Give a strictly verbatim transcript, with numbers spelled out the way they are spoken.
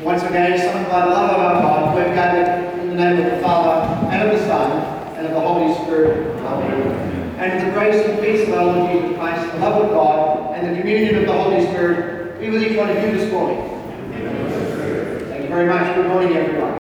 Once again, summoned by the love of our God, we've gathered in the name of the Father, and of the Son, and of the Holy Spirit. Amen. And the grace and peace of our Lord Jesus Christ, the love of God, and the communion of the Holy Spirit be with each one of you this morning. Thank you very much. Good morning, everyone.